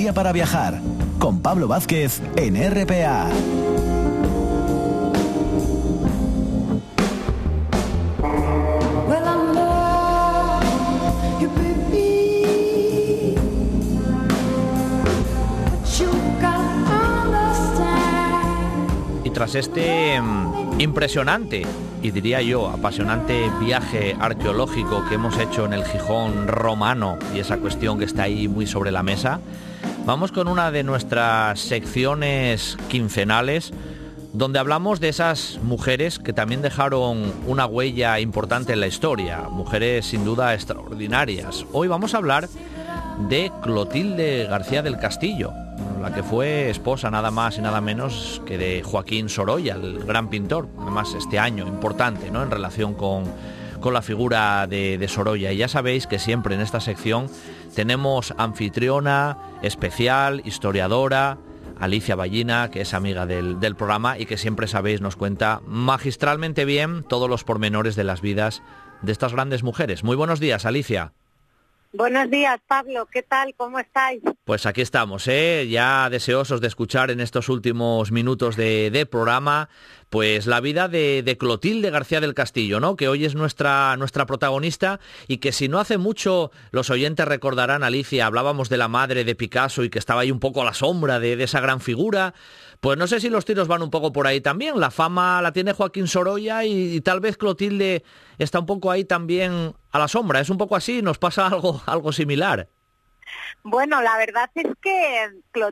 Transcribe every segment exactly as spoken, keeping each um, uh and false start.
día para viajar, con Pablo Vázquez en R P A. Y tras este mm, impresionante y diría yo apasionante viaje arqueológico que hemos hecho en el Gijón romano y esa cuestión que está ahí muy sobre la mesa, vamos con una de nuestras secciones quincenales donde hablamos de esas mujeres que también dejaron una huella importante en la historia, mujeres sin duda extraordinarias. Hoy vamos a hablar de Clotilde García del Castillo, la que fue esposa nada más y nada menos que de Joaquín Sorolla, el gran pintor, además este año importante, ¿no?, en relación con, con la figura de, de Sorolla. Y ya sabéis que siempre en esta sección tenemos anfitriona especial, historiadora, Alicia Ballina, que es amiga del, del programa y que siempre, sabéis, nos cuenta magistralmente bien todos los pormenores de las vidas de estas grandes mujeres. Muy buenos días, Alicia. Buenos días, Pablo. ¿Qué tal? ¿Cómo estáis? Pues aquí estamos, ¿eh? Ya deseosos de escuchar en estos últimos minutos de, de programa, pues la vida de, de Clotilde García del Castillo, ¿no?, que hoy es nuestra, nuestra protagonista y que si no hace mucho los oyentes recordarán, Alicia, hablábamos de la madre de Picasso y que estaba ahí un poco a la sombra de, de esa gran figura. Pues no sé si los tiros van un poco por ahí también. La fama la tiene Joaquín Sorolla y, y tal vez Clotilde está un poco ahí también a la sombra. Es un poco así, nos pasa algo, algo similar. Bueno, la verdad es que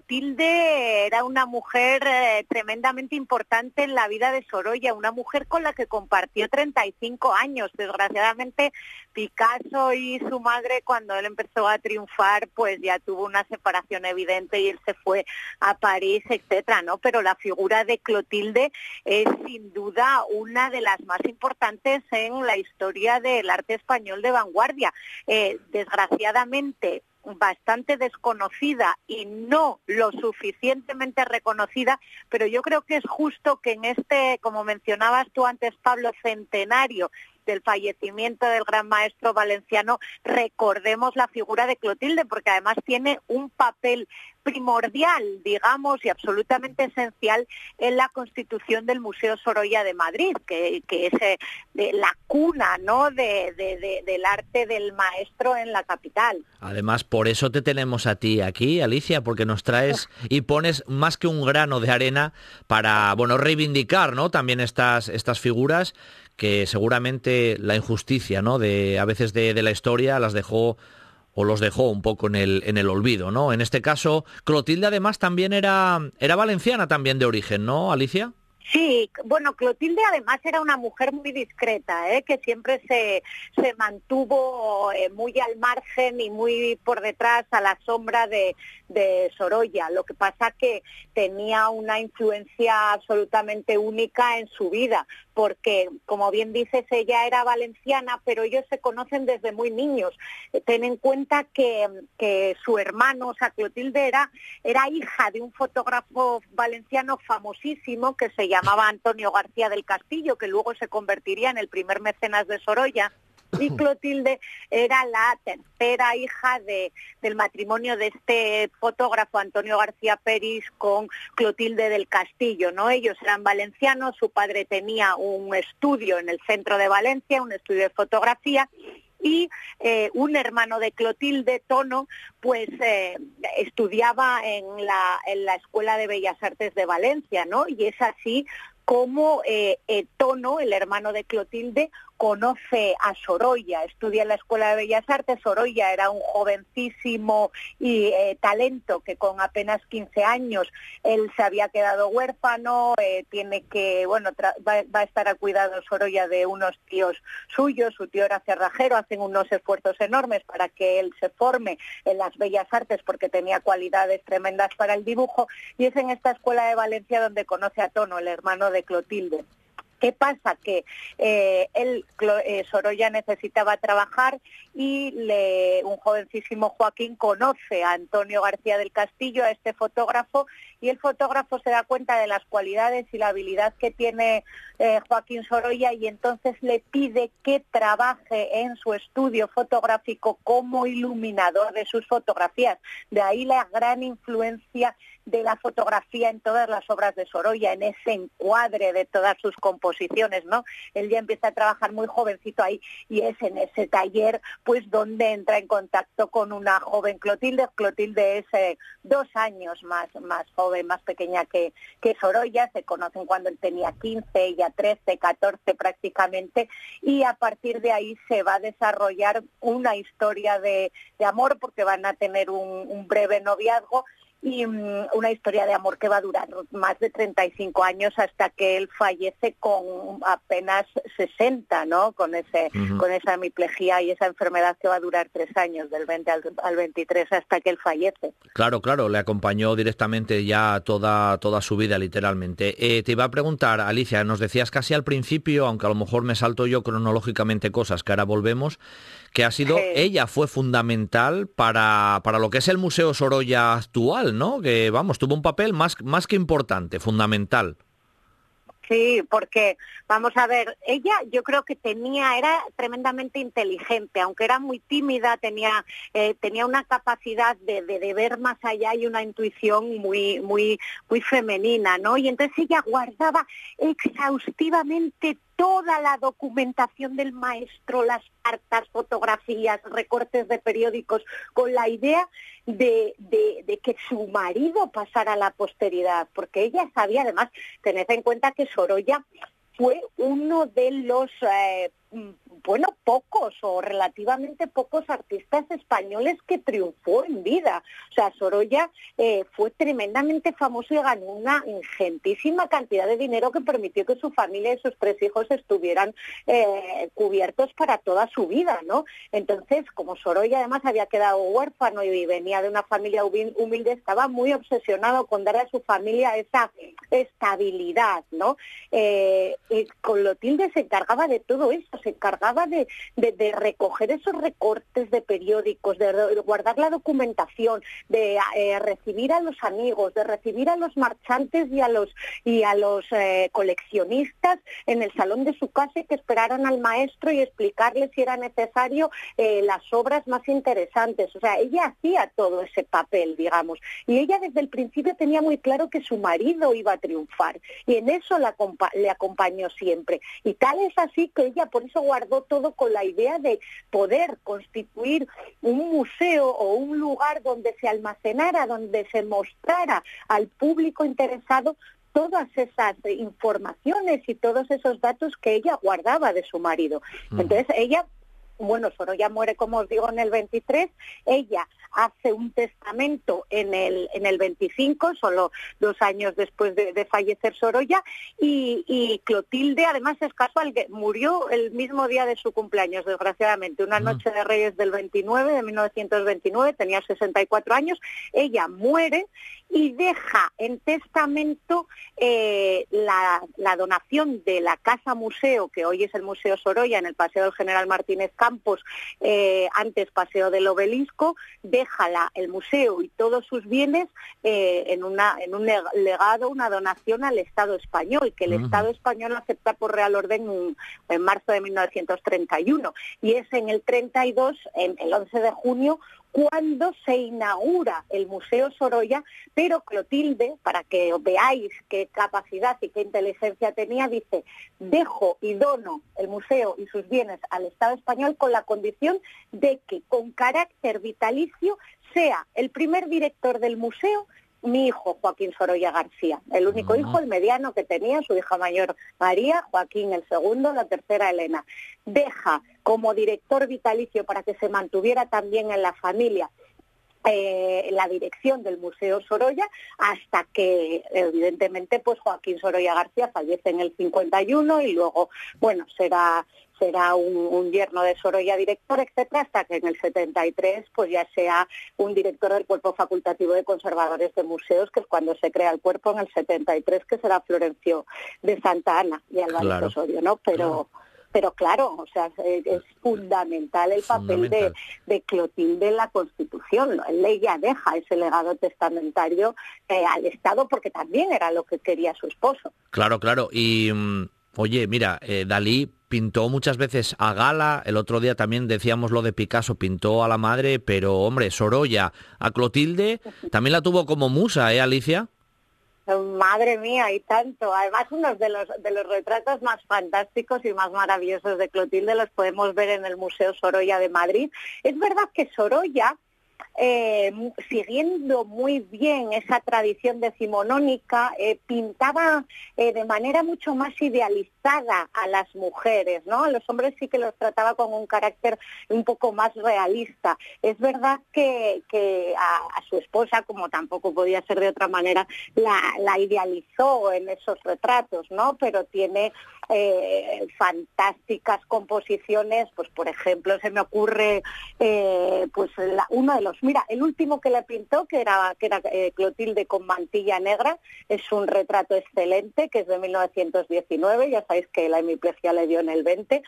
Clotilde era una mujer eh, tremendamente importante en la vida de Sorolla, una mujer con la que compartió treinta y cinco años. Desgraciadamente, Picasso y su madre, cuando él empezó a triunfar, pues ya tuvo una separación evidente y él se fue a París, etcétera, ¿no? Pero la figura de Clotilde es sin duda una de las más importantes en la historia del arte español de vanguardia. Eh, desgraciadamente, bastante desconocida y no lo suficientemente reconocida, pero yo creo que es justo que en este, como mencionabas tú antes, Pablo, centenario del fallecimiento del gran maestro valenciano, recordemos la figura de Clotilde, porque además tiene un papel primordial, digamos, y absolutamente esencial en la constitución del Museo Sorolla de Madrid, que, que es eh, de la cuna, ¿no?, de, de, de, del arte del maestro en la capital. Además, por eso te tenemos a ti aquí, Alicia, porque nos traes y pones más que un grano de arena para, bueno, reivindicar, ¿no?, también estas, estas figuras que seguramente la injusticia, ¿no?, de a veces de, de la historia las dejó o los dejó un poco en el en el olvido, ¿no? En este caso, Clotilde además también era era valenciana también de origen, ¿no, Alicia? Sí, bueno, Clotilde además era una mujer muy discreta, ¿eh? que siempre se, se mantuvo eh, muy al margen y muy por detrás, a la sombra de, de Sorolla. Lo que pasa que tenía una influencia absolutamente única en su vida, porque, como bien dices, ella era valenciana, pero ellos se conocen desde muy niños. Eh, ten en cuenta que, que su hermano, o sea, Clotilde era, era hija de un fotógrafo valenciano famosísimo que se llamaba Antonio García del Castillo, que luego se convertiría en el primer mecenas de Sorolla. Y Clotilde era la tercera hija de, del matrimonio de este fotógrafo Antonio García Peris con Clotilde del Castillo, ¿no? Ellos eran valencianos, su padre tenía un estudio en el centro de Valencia, un estudio de fotografía, y eh, un hermano de Clotilde, Tono, pues eh, estudiaba en la, en la Escuela de Bellas Artes de Valencia, ¿no? Y es así como eh, eh, Tono, el hermano de Clotilde, conoce a Sorolla, estudia en la Escuela de Bellas Artes. Sorolla era un jovencísimo y eh, talento que con apenas quince años él se había quedado huérfano, eh, tiene que, bueno, tra- va, va a estar a cuidado Sorolla de unos tíos suyos, su tío era cerrajero, hacen unos esfuerzos enormes para que él se forme en las Bellas Artes porque tenía cualidades tremendas para el dibujo, y es en esta Escuela de Valencia donde conoce a Tono, el hermano de Clotilde. ¿Qué pasa? Que eh, él, eh, Sorolla necesitaba trabajar y le, un jovencísimo Joaquín conoce a Antonio García del Castillo, a este fotógrafo, y el fotógrafo se da cuenta de las cualidades y la habilidad que tiene eh, Joaquín Sorolla, y entonces le pide que trabaje en su estudio fotográfico como iluminador de sus fotografías. De ahí la gran influencia de la fotografía en todas las obras de Sorolla, en ese encuadre de todas sus composiciones, ¿no? Él ya empieza a trabajar muy jovencito ahí, y es en ese taller pues donde entra en contacto con una joven Clotilde. Clotilde es eh, dos años más, más joven, más pequeña que, que Sorolla. Se conocen cuando él tenía quince, ella trece, catorce prácticamente, y a partir de ahí se va a desarrollar una historia de, de amor, porque van a tener un, un breve noviazgo, y um, una historia de amor que va a durar más de treinta y cinco años, hasta que él fallece con apenas sesenta, ¿no? Con ese uh-huh. con esa hemiplegia y esa enfermedad que va a durar tres años, del veinte al, al veintitrés, hasta que él fallece. Claro, claro, le acompañó directamente ya toda toda su vida, literalmente. Eh, te iba a preguntar, Alicia, nos decías casi al principio, aunque a lo mejor me salto yo cronológicamente cosas, que ahora volvemos, que ha sido, sí. ella fue fundamental para, para lo que es el Museo Sorolla actual, ¿no? Que, vamos, tuvo un papel más, más que importante, fundamental. Sí, porque, vamos a ver, ella yo creo que tenía, era tremendamente inteligente, aunque era muy tímida, tenía eh, tenía una capacidad de, de, de ver más allá y una intuición muy muy muy femenina, ¿no? Y entonces ella guardaba exhaustivamente toda la documentación del maestro, las cartas, fotografías, recortes de periódicos, con la idea de, de, de que su marido pasara a la posteridad, porque ella sabía, además, tened en cuenta que Sorolla fue uno de los, eh, bueno, pocos o relativamente pocos artistas españoles que triunfó en vida. O sea, Sorolla eh, fue tremendamente famoso y ganó una ingentísima cantidad de dinero que permitió que su familia y sus tres hijos estuvieran eh, cubiertos para toda su vida, ¿no? Entonces, como Sorolla además había quedado huérfano y venía de una familia humilde, estaba muy obsesionado con darle a su familia esa estabilidad, ¿no? Eh, y Clotilde se encargaba de todo eso, se encargaba de, de, de recoger esos recortes de periódicos, de, de guardar la documentación, de eh, recibir a los amigos, de recibir a los marchantes y a los y a los eh, coleccionistas en el salón de su casa, y que esperaran al maestro y explicarles si era necesario eh, las obras más interesantes. O sea, ella hacía todo ese papel, digamos, y ella desde el principio tenía muy claro que su marido iba a triunfar, y en eso la, le acompañó siempre. Y tal es así que ella por eso guardó todo con la idea de poder constituir un museo o un lugar donde se almacenara, donde se mostrara al público interesado todas esas informaciones y todos esos datos que ella guardaba de su marido. Entonces ella, bueno, Sorolla muere, como os digo, en el veintitrés, ella hace un testamento en el en el veinticinco, solo dos años después de, de fallecer Sorolla, y, y Clotilde, además es casual que murió el mismo día de su cumpleaños, desgraciadamente, una noche de Reyes del veintinueve, de mil novecientos veintinueve, tenía sesenta y cuatro años, ella muere y deja en testamento eh, la, la donación de la Casa Museo, que hoy es el Museo Sorolla, en el Paseo del General Martínez Campos, eh, antes Paseo del Obelisco, deja la, el museo y todos sus bienes eh, en, una, en un legado, una donación al Estado español, que el uh-huh. Estado español acepta por Real Orden en, en marzo de mil novecientos treinta y uno, y es en el treinta y dos, en el once de junio, cuando se inaugura el Museo Sorolla, pero Clotilde, para que veáis qué capacidad y qué inteligencia tenía, dice: dejo y dono el museo y sus bienes al Estado español con la condición de que con carácter vitalicio sea el primer director del museo mi hijo Joaquín Sorolla García, el único hijo, el mediano que tenía, su hija mayor María, Joaquín el segundo, la tercera Elena. Deja como director vitalicio, para que se mantuviera también en la familia, Eh, la dirección del Museo Sorolla, hasta que evidentemente pues Joaquín Sorolla García fallece en el cincuenta y uno, y luego, bueno, será será un, un yerno de Sorolla director, etcétera, hasta que en el setenta y tres pues ya sea un director del Cuerpo Facultativo de Conservadores de Museos, que es cuando se crea el cuerpo en el setenta y tres, que será Florencio de Santa Ana y Álvarez claro. Osorio, ¿no? Pero... Claro. pero claro, o sea, es, es fundamental el papel fundamental. De, de Clotilde en la Constitución. La ley ya deja ese legado testamentario eh, al Estado, porque también era lo que quería su esposo. Claro, claro. Y, mm, oye, mira, eh, Dalí pintó muchas veces a Gala, el otro día también decíamos lo de Picasso, pintó a la madre, pero, hombre, Sorolla, a Clotilde, también la tuvo como musa, ¿eh, Alicia? Madre mía, y tanto. Además, uno de los, de los retratos más fantásticos y más maravillosos de Clotilde los podemos ver en el Museo Sorolla de Madrid. Es verdad que Sorolla, Eh, siguiendo muy bien esa tradición decimonónica, eh, pintaba eh, de manera mucho más idealizada a las mujeres, ¿no? A los hombres sí que los trataba con un carácter un poco más realista. Es verdad que, que a, a su esposa, como tampoco podía ser de otra manera, la, la idealizó en esos retratos, ¿no? Pero tiene eh, fantásticas composiciones, pues por ejemplo se me ocurre eh, pues la, uno de los Mira, el último que le pintó, que era, que era eh, Clotilde con mantilla negra, es un retrato excelente, que es de mil novecientos diecinueve, ya sabéis que la hemiplegia le dio en el veinte,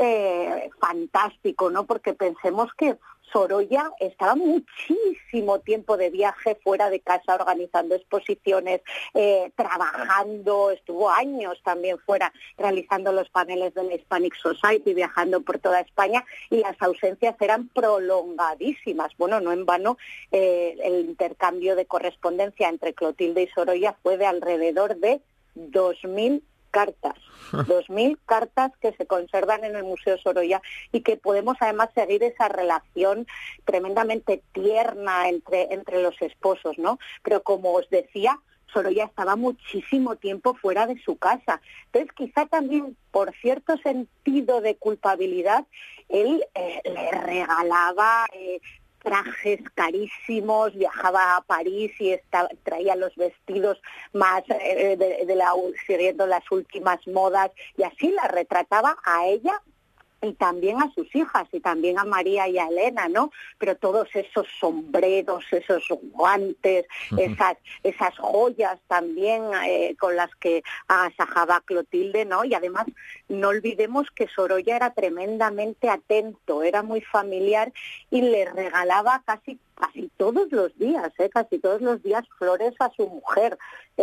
eh, fantástico, ¿no? Porque pensemos que Sorolla estaba muchísimo tiempo de viaje fuera de casa organizando exposiciones, eh, trabajando, estuvo años también fuera realizando los paneles de la Hispanic Society, viajando por toda España, y las ausencias eran prolongadísimas. Bueno, no en vano eh, el intercambio de correspondencia entre Clotilde y Sorolla fue de alrededor de dos mil cartas, dos mil cartas que se conservan en el Museo Sorolla y que podemos además seguir esa relación tremendamente tierna entre, entre los esposos, ¿no? Pero como os decía, Sorolla estaba muchísimo tiempo fuera de su casa. Entonces, quizá también por cierto sentido de culpabilidad, él eh, le regalaba Eh, trajes carísimos, viajaba a París y estaba, traía los vestidos más eh, de, de la, siguiendo las últimas modas, y así la retrataba a ella y también a sus hijas, y también a María y a Elena, ¿no? Pero todos esos sombreros, esos guantes, uh-huh. esas esas joyas también eh, con las que agasajaba Clotilde, ¿no? Y además no olvidemos que Sorolla era tremendamente atento, era muy familiar y le regalaba casi casi todos los días, ¿eh? casi todos los días flores a su mujer,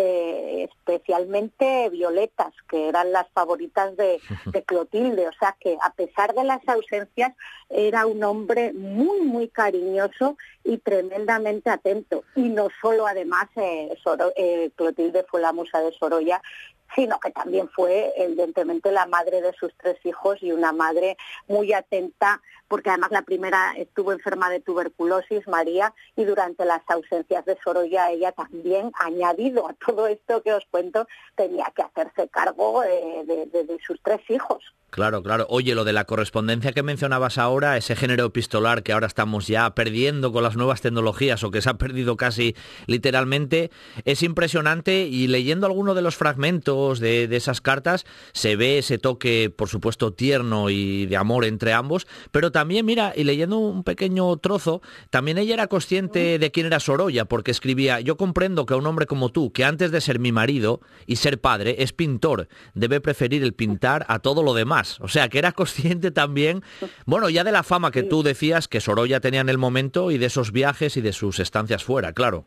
eh, especialmente violetas, que eran las favoritas de, de Clotilde. O sea que a pesar de las ausencias era un hombre muy, muy cariñoso y tremendamente atento. Y no solo además eh, Soro, eh, Clotilde fue la musa de Sorolla, sino que también fue evidentemente la madre de sus tres hijos y una madre muy atenta, porque además la primera estuvo enferma de tuberculosis, María, y durante las ausencias de Sorolla ella también, añadido a todo esto que os cuento, tenía que hacerse cargo de, de, de, de sus tres hijos. Claro, claro. Oye, lo de la correspondencia que mencionabas ahora, ese género epistolar que ahora estamos ya perdiendo con las nuevas tecnologías, o que se ha perdido casi literalmente, es impresionante, y leyendo algunos de los fragmentos de, de esas cartas se ve ese toque, por supuesto, tierno y de amor entre ambos, pero también, mira, y leyendo un pequeño trozo, también ella era consciente de quién era Sorolla, porque escribía: yo comprendo que a un hombre como tú, que antes de ser mi marido y ser padre, es pintor, debe preferir el pintar a todo lo demás. O sea, que era consciente también, bueno, ya de la fama que tú decías que Sorolla tenía en el momento, y de esos viajes y de sus estancias fuera, claro.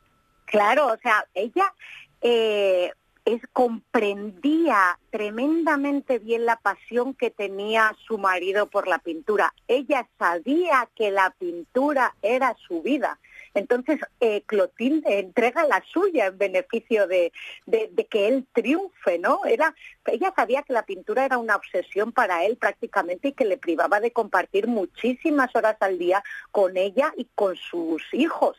Claro, o sea, ella eh, es, comprendía tremendamente bien la pasión que tenía su marido por la pintura. Ella sabía que la pintura era su vida. Entonces, eh, Clotilde entrega la suya en beneficio de, de, de que él triunfe, ¿no? Era, ella sabía que la pintura era una obsesión para él prácticamente, y que le privaba de compartir muchísimas horas al día con ella y con sus hijos.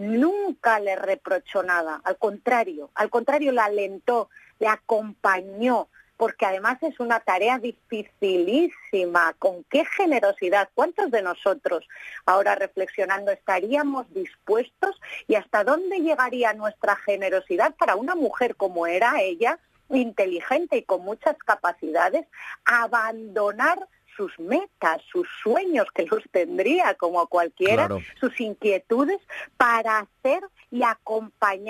Nunca le reprochó nada, al contrario, al contrario, la alentó, le acompañó, porque además es una tarea dificilísima. ¿Con qué generosidad? ¿Cuántos de nosotros, ahora reflexionando, estaríamos dispuestos, y hasta dónde llegaría nuestra generosidad para una mujer como era ella, inteligente y con muchas capacidades, abandonar sus metas, sus sueños, que los tendría como cualquiera, claro, sus inquietudes, para hacer y acompañar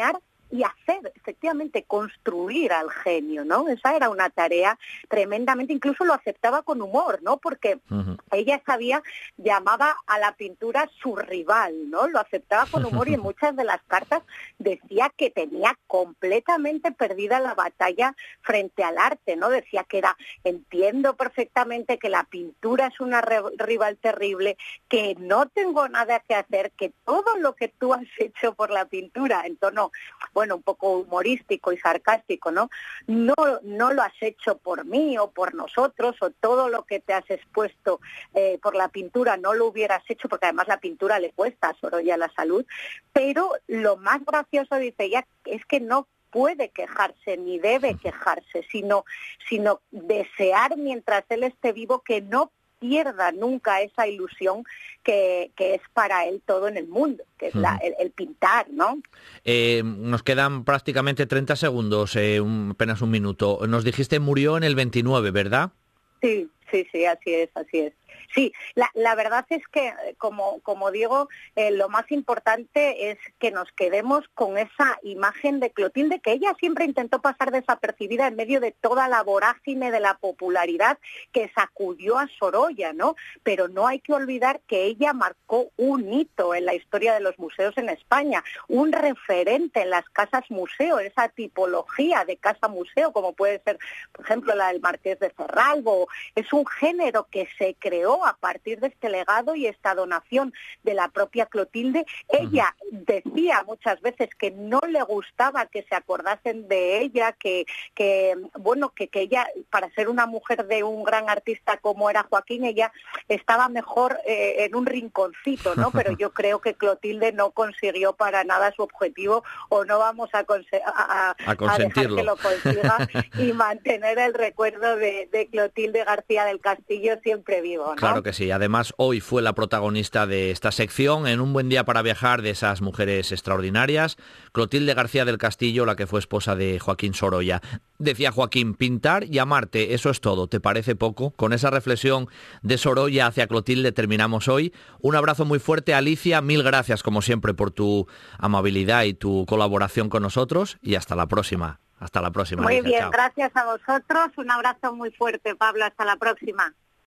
y hacer, efectivamente, construir al genio, ¿no? Esa era una tarea tremendamente, incluso lo aceptaba con humor, ¿no? Porque uh-huh. ella sabía, llamaba a la pintura su rival, ¿no? Lo aceptaba con humor y en muchas de las cartas decía que tenía completamente perdida la batalla frente al arte, ¿no? Decía que era, entiendo perfectamente que la pintura es una re- rival terrible, que no tengo nada que hacer, que todo lo que tú has hecho por la pintura, en tono, bueno, un poco humorístico y sarcástico, ¿no? No, no lo has hecho por mí o por nosotros, o todo lo que te has expuesto eh, por la pintura no lo hubieras hecho, porque además la pintura le cuesta a Sorolla la salud, pero lo más gracioso, dice ella, es que no puede quejarse ni debe quejarse, sino, sino desear mientras él esté vivo que no pierda nunca esa ilusión que, que es para él todo en el mundo, que es la, el, el pintar, ¿no? Eh, nos quedan prácticamente treinta segundos, eh, un, apenas un minuto. Nos dijiste murió en el veintinueve, ¿verdad? Sí, sí, sí, así es, así es. Sí, la, la verdad es que, como, como digo, eh, lo más importante es que nos quedemos con esa imagen de Clotilde, que ella siempre intentó pasar desapercibida en medio de toda la vorágine de la popularidad que sacudió a Sorolla, ¿no? Pero no hay que olvidar que ella marcó un hito en la historia de los museos en España, un referente en las casas museo, esa tipología de casa museo, como puede ser, por ejemplo, la del Marqués de Cerralbo. Es un género que se creó a partir de este legado y esta donación de la propia Clotilde. Ella uh-huh. decía muchas veces que no le gustaba que se acordasen de ella, que, que bueno, que, que ella, para ser una mujer de un gran artista como era Joaquín, ella estaba mejor eh, en un rinconcito, ¿no? Pero yo creo que Clotilde no consiguió para nada su objetivo, o no vamos a, conse- a, a, a, a dejar que lo consiga y mantener el recuerdo de, de Clotilde García del Castillo siempre vivo, ¿no? Claro que sí. Además, hoy fue la protagonista de esta sección, en un buen día para viajar, de esas mujeres extraordinarias. Clotilde García del Castillo, la que fue esposa de Joaquín Sorolla. Decía Joaquín, pintar y amarte, eso es todo. ¿Te parece poco? Con esa reflexión de Sorolla hacia Clotilde terminamos hoy. Un abrazo muy fuerte, Alicia. Mil gracias, como siempre, por tu amabilidad y tu colaboración con nosotros. Y hasta la próxima. Hasta la próxima. Muy Alicia. bien, Chao. Gracias a vosotros. Un abrazo muy fuerte, Pablo. Hasta la próxima.